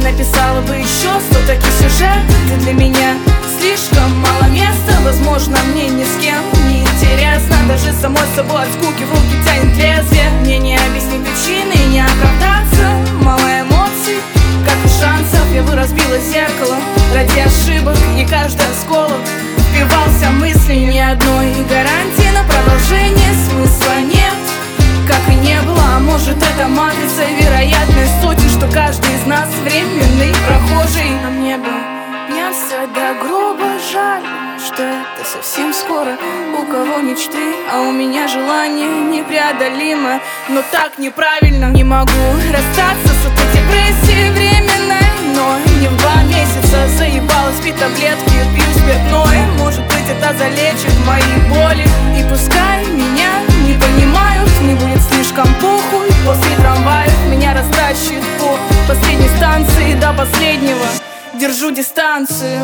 написала бы еще 100 таких сюжетов. Ты для меня слишком мало места. Возможно, мне ни с кем не интересно. Даже самой собой от скуки в руки тянет лезвие. Мне не объяснить причины и не оправдаться. Мало эмоций, как и шансов. Я бы разбила зеркало ради ошибок, и каждый осколок впивался в мысли. Ни одной гарантии на продолжение смысла нет, как и не было. А может, это матрица вероятность сотен, что каждый из нас временный прохожий. А мне бы пьянство до гроба. Жаль, что это совсем скоро. У кого мечты, а у меня желание непреодолимо. Но так неправильно. Не могу расстаться с этой депрессией временной, но не в 2 месяца. Заебалась пить таблетки, пью спиртное. Может быть, это залечит мои боли. И пускай меня не понимают, не будет слишком похуй. После трамваев меня растащит по последней станции. До последнего держу дистанцию.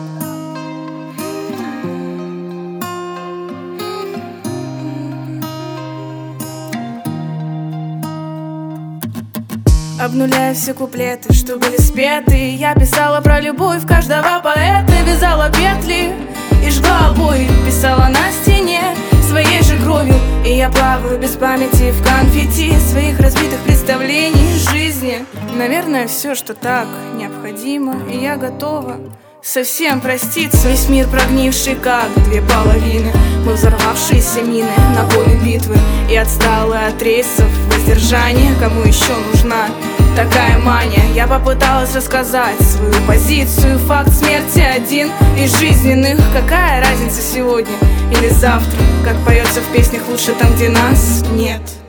Обнуляя все куплеты, что были спеты. Я писала про любовь каждого поэта. Вязала петли и жгла обои. Писала на стене своей же кровью. И я плаваю без памяти в конфетти своих разбитых представлений жизни. Наверное, все, что так необходимо. И я готова совсем проститься. Весь мир прогнивший, как 2 половины. Мы взорвавшиеся мины на поле битвы. И отсталые от рейсов воздержания. Кому еще нужна такая мания? Я попыталась рассказать свою позицию. Факт смерти один из жизненных. Какая разница сегодня или завтра? Как поется в песнях, лучше там, где нас нет.